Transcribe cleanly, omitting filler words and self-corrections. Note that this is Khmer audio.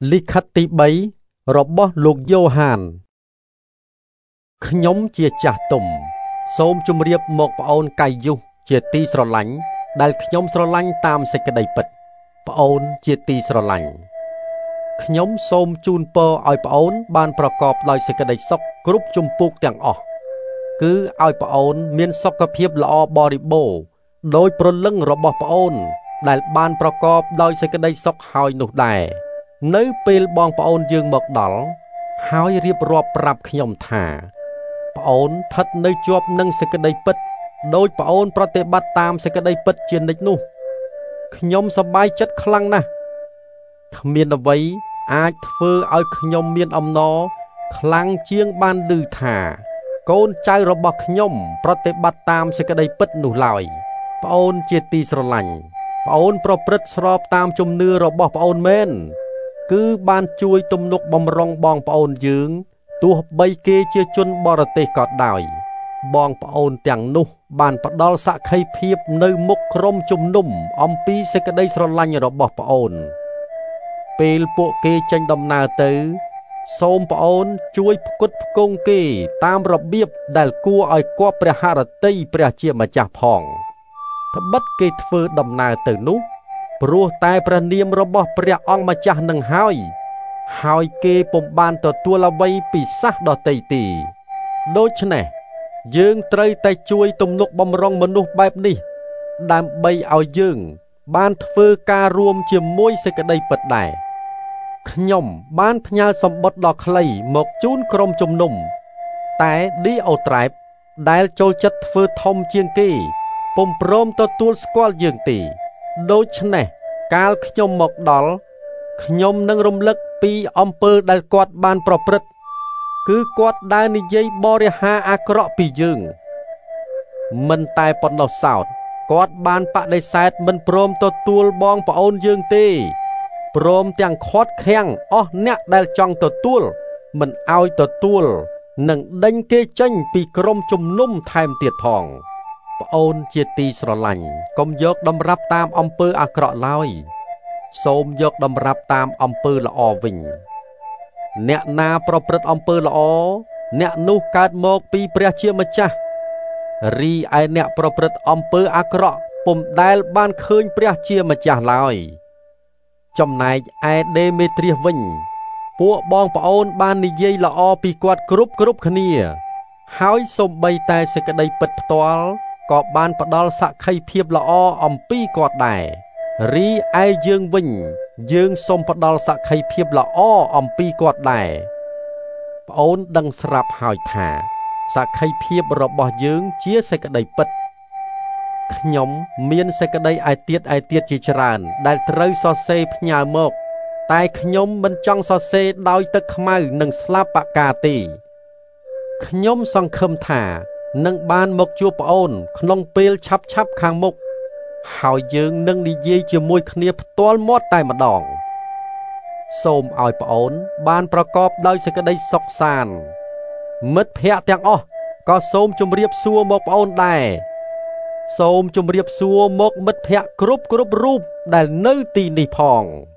លិខិតទី3របស់លោកយ៉ូហានខ្ញុំជាចាស់ទុំសូមជម្រាបមកប្អូនកាយយុសជាទីស្រឡាញ់ដែលខ្ញុំស្រឡាញ់តាមសេចក្តីពិតប្អូនជាទីស្រឡាញ់ខ្ញុំសូមជូនពរឲ្យប្អូនបានប្រកបដោយសេចក្តីសុខគ្រប់ជំពូកទាំងអស់គឺឲ្យប្អូនមានសុខភាពល្អបរិបូរណ៍ដោយព្រលឹងរបស់ប្អូនដែលបានប្រកបដោយសេចក្តីសុខហើយនោះដែរនៅពេលបងប្អូនយើងមកដល់ហើយរៀបរាប់ប្រាប់ខ្ញុំថាប្អូនស្ថិតនៅជាប់នឹងសេចក្តីពិតដោយប្អូនប្រតិបត្តិតាមសេចក្តីពិតជានិច្ចនោះខ្ញុំសប្បាយចិត្តខ្លាំងណាស់គ្មានអ្វីអាចធ្វើឲ្យខ្ញុំមានអំណរខ្លាំងជាងបានឮថាកូនចៅរបស់ខ្ញុំប្រតិបត្តិតាមសេចក្តីពិតនោះឡើយប្អូនជាទីស្រឡាញ់ប្អូនប្រព្រឹត្តស្របតាមជំនឿរបស់ប្អូនមែនគឺបានជួយទំនុកបម្រុងបងប្អូនយើងទោះបីគេជាជនបរទេសក៏ដោយបងប្អូនទាំងនោះបានផ្ដល់សក្ខីភាពនៅមុខក្រុមជំនុំអំពីសេចក្តីស្រឡាញ់របស់ប្អូនពេលពួកគេចេញដំណើរទៅសូមប្អូនជួយផ្គត់ផ្គង់គេតាមរបៀបដែលគួរឲ្យគប់ព្រះហឫទ័យព្រះជាម្ចាស់ផងត្បិតគេធ្វើដំណើរទៅនោះព្រោះតែព្រះនាមរបស់ព្រះអង្គម្ចាស់នឹងហើយគេពុំបានទទួលអ្វីពីសាសដទៃទេដូច្នេះយើងត្រូវតែជួយទំនុកបម្រុងមនុស្សបែបនេះដើម្បីឲ្យយើងបានធ្វើការរួមជាមួយសេចក្តីពិតដែរខ្ញុំបានផ្ញើសម្បត្តិដ៏ខ្លីមកជូនក្រុមជំនុំតែឌីអូត្រែបដែលចូលចិត្តធ្វើធំជាងគេពុំព្រមទទួលស្គាល់យើងទេដូច្នេះកាលខ្ញុំមកដល់ខ្ញុំនឹងរំលឹកពីអំពើដែលគាត់បានប្រព្រឹត្តគឺគាត់ដើរនិយាយបរិហាអាក្រក់ពីយើងមិនតែប៉ុណ្ណោះសោតគាត់បានបដិសេធមិនព្រមទទួលបងប្អូនយើងទេព្រមទាំងខាត់ខាំងអស់អ្នកដែលចង់ទទួលមិនឲ្យទទួលនិងដេញគេចេញពីក្រុមជំនុំថែមទៀតផងប្អូនជាទីស្រឡាញ់កុំយកតម្រាប់តាមអំពើអាក្រក់ឡើយសូមយកតម្រាប់តាមអំពើល្អវិញអ្នកណាប្រព្រឹត្តអំពើល្អអ្នកនោះកើតមកពីព្រះជាម្ចាស់រីឯអ្នកប្រព្រឹត្តអំពើអាក្រក់ពុំដែលបានឃើញព្រះជាម្ចាស់ឡើយចំណែកឯដេមេត្រៀសវិញពួកបងប្អូនបាននិយាយល្អពីគាត់គ្រប់គ្នាហើយសូម្បីតែសេចក្តីពិតផ្ទាល់ក៏បានផ្ដល់សក្ខីភាពល្អអំពីគាត់ដែររីឯយើងវិញយើងសូមផ្ដល់សក្ខីភាពល្អអំពីគាត់ដែរប្អូនដឹងស្រាប់ហើយថាសក្ខីភាពរបស់យើងជាសេចក្តីពិតខ្ញុំមានសេចក្តីឯទៀតជាច្រើនដែលត្រូវសរសេរផ្ញើមកតែខ្ញុំមិនចង់សរសេរដោយទឹកខ្មៅនិងស្លាបពកាទេខ្ញុំសង្ឃឹមថានឹងបានមកជួបប្អូនក្នុងពេលឆាប់ខាងមុខហើយយើងនឹងនិយាយជាមួយគ្នាផ្ទាល់មាត់តែម្ដងសូមឲ្យប្អូនបានប្រកបដោយសេចក្តីសុខសាន្តមិត្តភ័ក្តិទាំងអស់ក៏សូមជម្រាបសួរមកប្អូនដែរសូមជម្រាបសួរមកមិត្តភ័ក្តិគ្រប់រូបដែលនៅទីនេះផង